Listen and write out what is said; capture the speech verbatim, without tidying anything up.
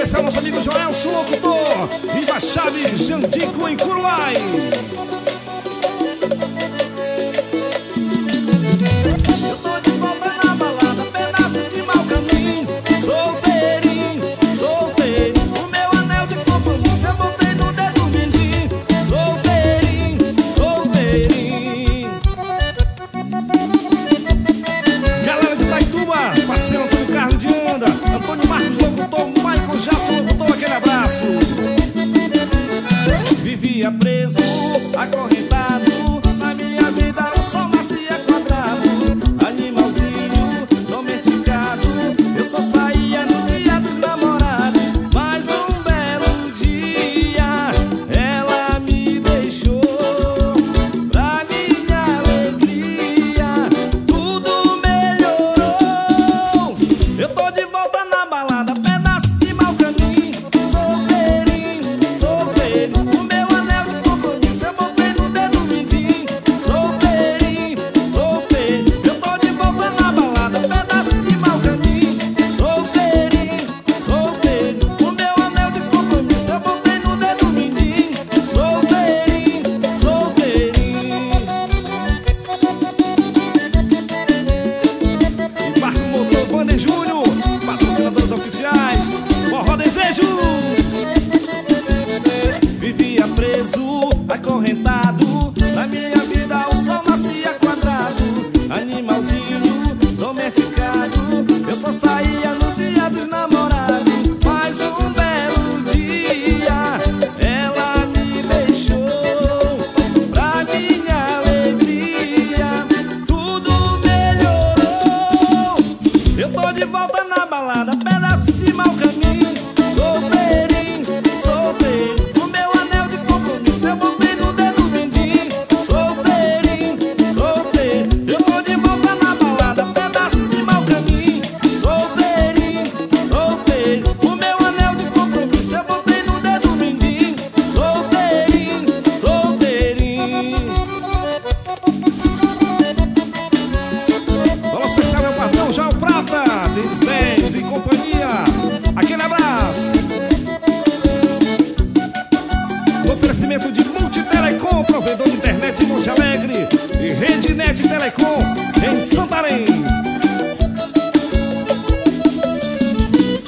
especial nosso amigo Joelson Locutor, Riva Chaves, Jandico em Curuai. Eu tô de volta na balada, pedaço de mau caminho. Solteirinho, solteirinho, o meu anel de compromisso eu botei no dedo mindinho. Solteirinho, solteirinho. Galera de Itaituba, parceiro Antônio Carlos de Anda, Antônio Marcos Locutor, Michael Jackson Locutor, aquele abraço. Vivia preso, acorrentado, na minha vida o sol nascia quadrado. Animalzinho domesticado, eu só saía no dia dos namorados. Mas um belo dia ela me deixou. Pra minha alegria tudo melhorou. Eu tô de volta na balada, pedaço de mau caminho. Solteirinho, solteirinho, o meu anel de compromisso eu botei no dedo mindinho. Solteirinho, solteirinho, eu tô de volta na balada, pedaço de mau caminho. Solteirinho, solteirinho, o meu anel de compromisso eu botei no dedo mindinho. Solteirinho, solteirinho. Embarque o motor, Wander Júnior, patrocinadores oficiais, Forró Desejos. Vivia preso, acorrentado, na minha vida o sol nascia quadrado. Animalzinho domesticado, eu só saía no dia dos namorados. Mas um belo dia ela me deixou. Pra minha alegria tudo melhorou. Eu tô de volta na balada, pedaço de mau caminho. Solteirinho, solteirinho, o meu anel de compromisso eu botei no dedo mindinho. Solteirinho, solteirinho, eu tô de volta na balada, pedaço de mau caminho. Solteirinho, solteirinho, o meu anel de compromisso eu botei no dedo mindinho. Solteirinho, solteirinho. Alô especial é o patrão João Prata, Denis Benz e companhia, aquele abraço. Oferecimento de Multitelecom, provedor de internet em Monte Alegre, e Rede Net Telecom,